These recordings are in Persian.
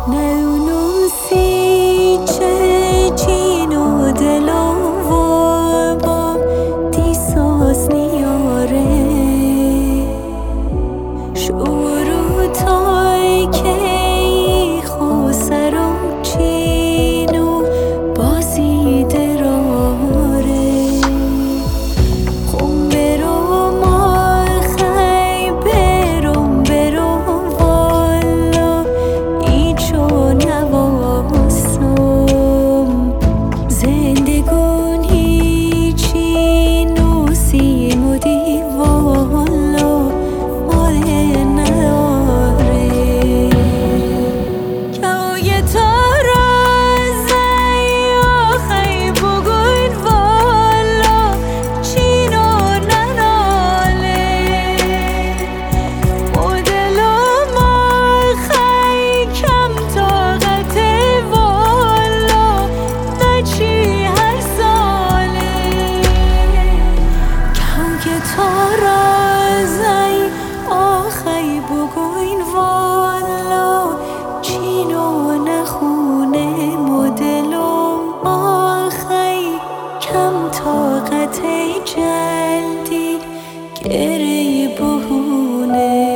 ندونم سی چه چین و دل و با دیساز نیاره شروع تای که خو سر و چین و بازی دراره خم برو ما خی برو والا ایچو نواسم زندگون هیچی نوسیم و دیوالا ماله نداره که تارا زی آخی بگوین والا چینو نناله مدلم آخی کم طاقت والا نچی هر ساله که تارا زی آخی بگوین والا چینو نخونه مدلم آخی کم طاقت جلدی گره بهونه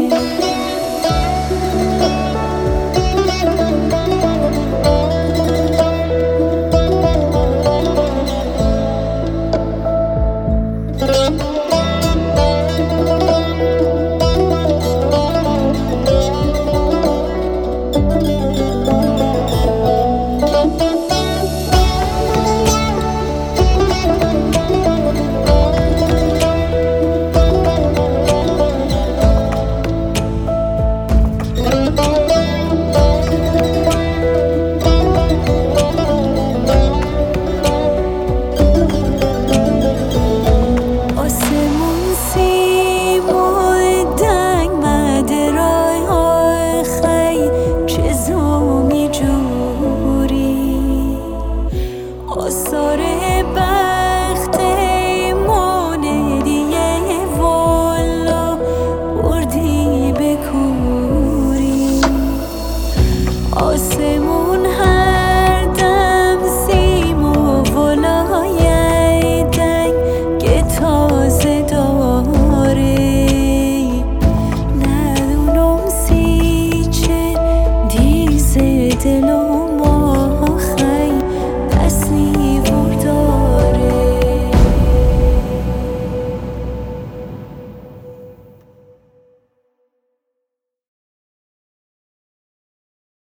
آثار بخت ماندیه والا بردی بکوری آسمون هر دم سیم و ولای دنگ که تازه داره ندونم سی چه دیزه دلو